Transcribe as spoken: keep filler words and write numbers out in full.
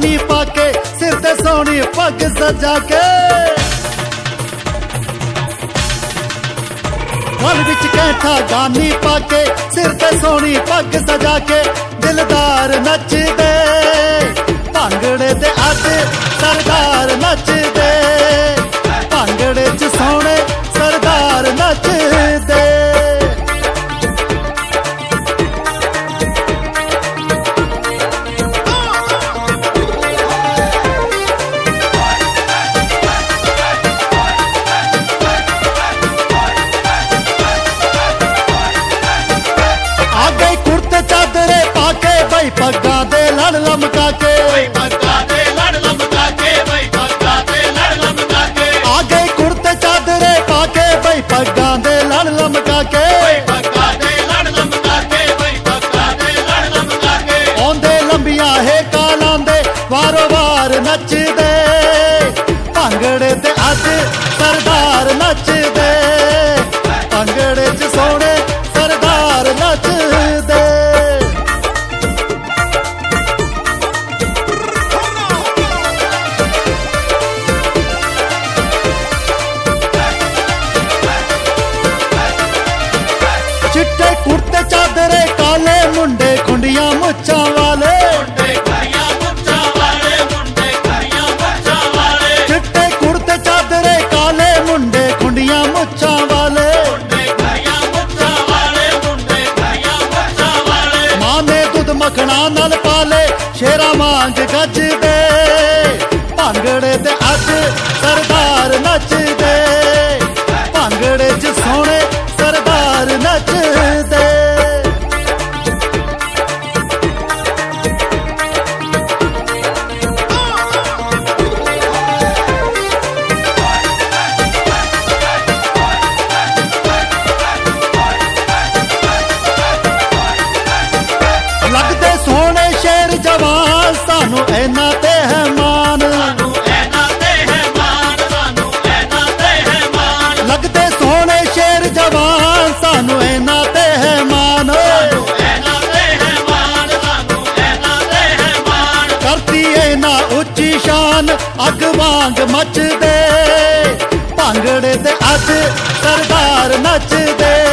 गानी पाके सिर ते सोनी पग सजा के गल विच कैठा गानी पाके सिर ते सोनी पग सजा के दिलदार नचदे भांगड़े ते अज सरदार नचदे भांगड़े च सोने सरदार नचदे। पग्गा दे लड़ लमका के पग्गा दे लड़ लमका के पग्गा दे लड़ लमका के आ गए कुर्ते चादरे पाके भाई पग्गा दे लड़ लमका के पग्गा दे लड़ लमका के पग्गा दे लड़ लमका के औंदे लंबिया है कालां दे वारो वार नचदे भांगड़े ते अज सरदार नचदे भांगड़े च सोने सरदार नचदे। चिट्टे कुर्ते चादरे काले मुंडे खुंडियां मुच्छां वाले चिट्टे कुर्ते चादरे काले मुंडे खुंडियां मुच्छां वाले मां ने दुध मखना नाल पाले शेरा मांग गजदे भांगड़े ते अज सरदार नचदे भांगड़े च सोने सरदार नचदे। लगदे सोने शेर जवान सानू ऐना ते है मान लगदे सोने शेर जवान सानू ऐना ते है मान करती ऐना उच्ची शान अग वांग मचदे भांगड़े ते अज सरदार नचदे।